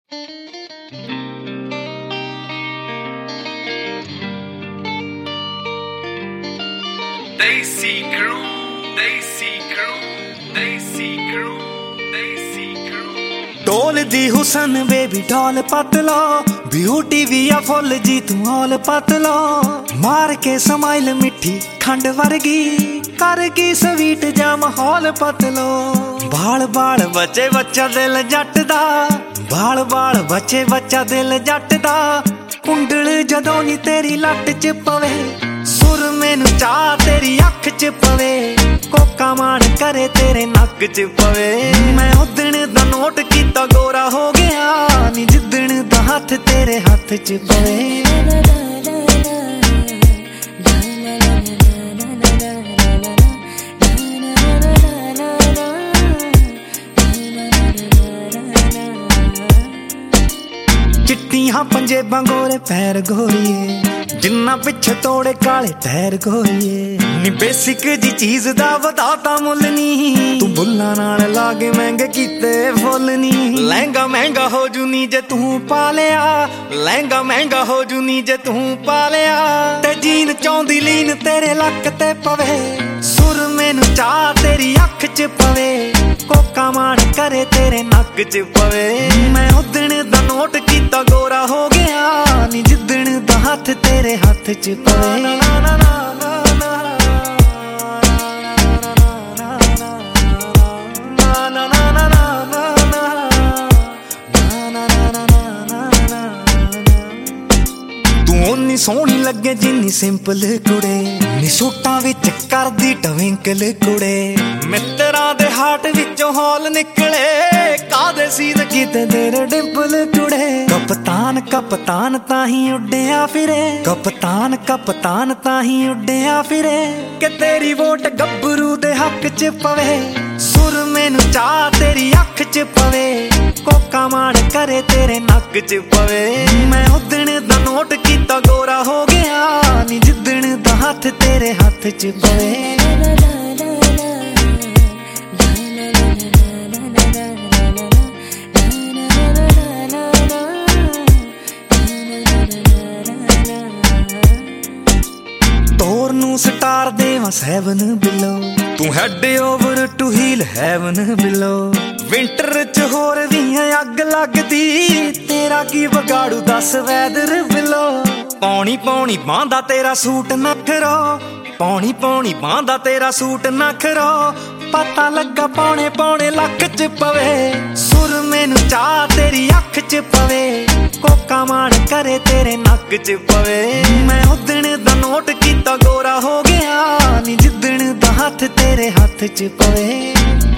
Desi Crew, Desi Crew, Desi Crew, Desi Crew। ढोल दी हुसन baby ढोल पतलो, ब्यूटी भी आ फुल जी तू हौल पतलो। मार के समाइल मिठी खंड वर्गी, करगी स्वीट जा माहौल पतलो। बाल बाल बचे बच्चा दिल जट दा, बाल बाल बचे बच्चा दिल जट दा। कुंडल जदों नी तेरी लट च पवे, सुर मैनू चा तेरी अख च पवे। कोका मान करे तेरे नक च पवे। मैं उदण दा नोट कीता गोरा हो गया नी, जिदण दा हथ तेरे हथ च पवे। चिट्टियां पंजेबां गोरे पैर गोरीए, जिन्ना पिछे तोड़े काले टैर गोरीए। नी बेसिक जी चीज दा वधाता मुल नी, तू बुल्ला नाल लागे महंगे कीते फुल नी। लहंगा महंगा हो जू नी जे तू पा लिया, लहंगा महंगा हो जू नी जे तू पा लिया। ते जीन चौंदी लीन तेरे लक ते पवे, सुर मैनू चा तेरी अख च पवे। कोका मान करे तेरे नक च पवे। मैं उदण दा नोट कीता गोरा हो गया नी, जिदण दा हथ तेरे हथ च पवे। नी सोहनी लगे जिन्नी सिंपल कुड़े, नी सूटां विच करदी टविंकल कुड़े। मित्तरां दे हार्ट विचों हौल निकले, कादे सीन कीते तेरे डिंपल कुड़े। कप्तान कप्तान ताहीं उड्डिया फिरे, कप्तान कप्तान ताहीं उड्डिया फिरे। कि तेरी वोट गब्बरू दे हक च पवे, सुर मैनू चा तेरी अख च पवे। कोका मान करे तेरे नक च पवे। मैं उदण दा नोट कीता गोरा हो गया नी, जिदण दा हथ तेरे हथ च पवे। तोर नू स्टार देवां 7 बिलो, तू head over to heel heaven below. Winter च होर भी अग लगदी, तेरा की बगाड़ू दस वैदर बिलो। पौनी पौनी बांदा तेरा सूट नखरो, पौनी पौनी बांदा तेरा सूट नखरो। पता लगा पौने पौने लक च पवे, सुर मैनू चा तेरी अख च पवे। कोका मान करे तेरे नक च पवे। मैं उदण दा नोट कीता गोरा हो गया नी, जिदण दा हथ तेरे हथ च पवे।